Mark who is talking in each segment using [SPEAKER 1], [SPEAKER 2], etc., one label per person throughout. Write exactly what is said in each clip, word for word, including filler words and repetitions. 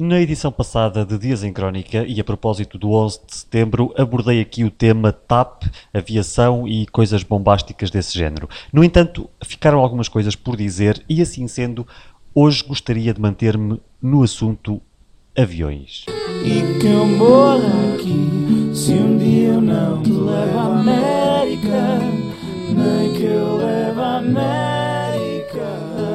[SPEAKER 1] Na edição passada de Dias em Crónica, e a propósito do onze de setembro, abordei aqui o tema T A P, aviação e coisas bombásticas desse género. No entanto, ficaram algumas coisas por dizer e, assim sendo, hoje gostaria de manter-me no assunto aviões.
[SPEAKER 2] E que eu morra aqui se um dia eu não te levo à América, nem que eu leve a América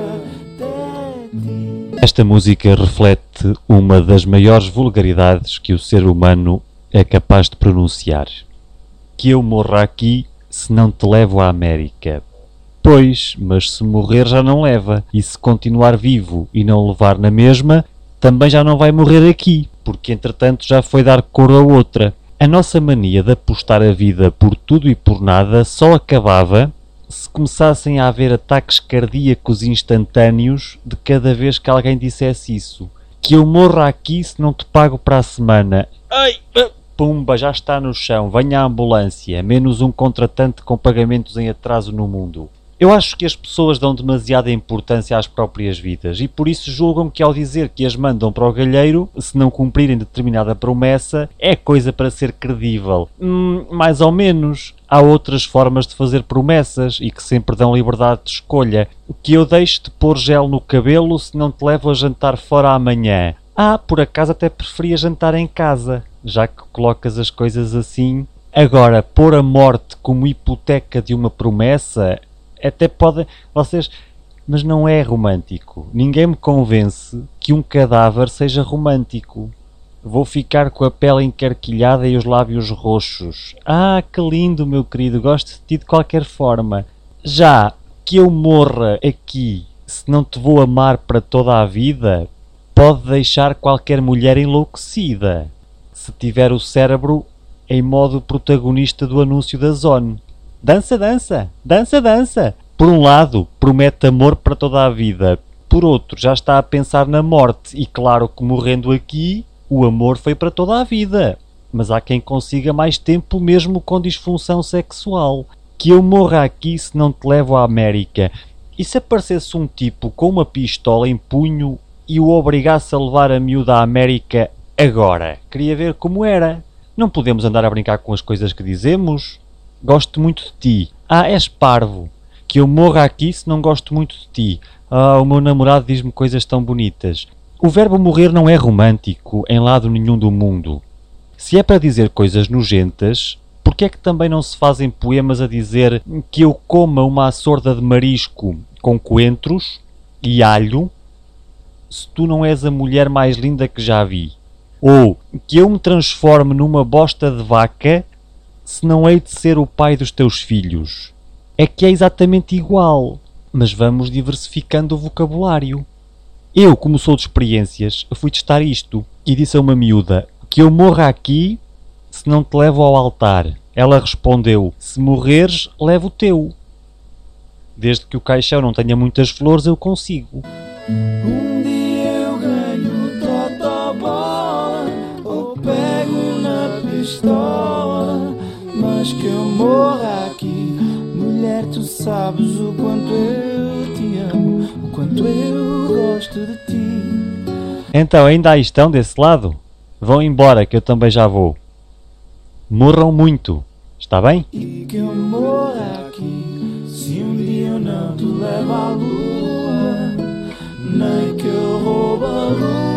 [SPEAKER 2] até ti.
[SPEAKER 1] Esta música reflete uma das maiores vulgaridades que o ser humano é capaz de pronunciar. Que eu morra aqui se não te levo à América. Pois, mas se morrer já não leva, e se continuar vivo e não levar na mesma, também já não vai morrer aqui, porque entretanto já foi dar cor a outra. A nossa mania de apostar a vida por tudo e por nada só acabava se começassem a haver ataques cardíacos instantâneos de cada vez que alguém dissesse isso. Que eu morra aqui se não te pago para a semana. Ai, pumba, já está no chão, venha a ambulância, menos um contratante com pagamentos em atraso no mundo. Eu acho que as pessoas dão demasiada importância às próprias vidas e por isso julgam que ao dizer que as mandam para o galheiro, se não cumprirem determinada promessa, é coisa para ser credível. Hum, mais ou menos. Há outras formas de fazer promessas e que sempre dão liberdade de escolha. Que eu deixe de pôr gel no cabelo se não te levo a jantar fora amanhã. Ah, por acaso até preferia jantar em casa, já que colocas as coisas assim. Agora, pôr a morte como hipoteca de uma promessa... Até podem... Vocês... Mas não é romântico. Ninguém me convence que um cadáver seja romântico. Vou ficar com a pele encarquilhada e os lábios roxos. Ah, que lindo, meu querido. Gosto de ti de qualquer forma. Já que eu morra aqui, se não te vou amar para toda a vida, pode deixar qualquer mulher enlouquecida. Se tiver o cérebro em modo protagonista do anúncio da Zone. Dança, dança, dança, dança. Por um lado, promete amor para toda a vida. Por outro, já está a pensar na morte. E claro que morrendo aqui, o amor foi para toda a vida. Mas há quem consiga mais tempo mesmo com disfunção sexual. Que eu morra aqui se não te levo à América. E se aparecesse um tipo com uma pistola em punho e o obrigasse a levar a miúda à América agora? Queria ver como era. Não podemos andar a brincar com as coisas que dizemos. Gosto muito de ti. Ah, és parvo. Que eu morra aqui se não gosto muito de ti. Ah, o meu namorado diz-me coisas tão bonitas. O verbo morrer não é romântico em lado nenhum do mundo. Se é para dizer coisas nojentas, por que é que também não se fazem poemas a dizer que eu coma uma açorda de marisco com coentros e alho se tu não és a mulher mais linda que já vi? Ou que eu me transforme numa bosta de vaca se não hei de ser o pai dos teus filhos? É que é exatamente igual, mas vamos diversificando o vocabulário. Eu, como sou de experiências, fui testar isto e disse a uma miúda que eu morra aqui se não te levo ao altar. Ela respondeu, se morreres, levo o teu. Desde que o caixão não tenha muitas flores, eu consigo.
[SPEAKER 2] Um dia eu ganho totobola ou pego na pistola, mas que eu morra aqui, mulher, tu sabes o quanto eu te amo, o quanto eu gosto de ti.
[SPEAKER 1] Então, ainda aí estão desse lado? Vão embora que eu também já vou. Morram muito, está bem?
[SPEAKER 2] E que eu morra aqui, se um dia eu não te levo à lua, nem que eu rouba a lua.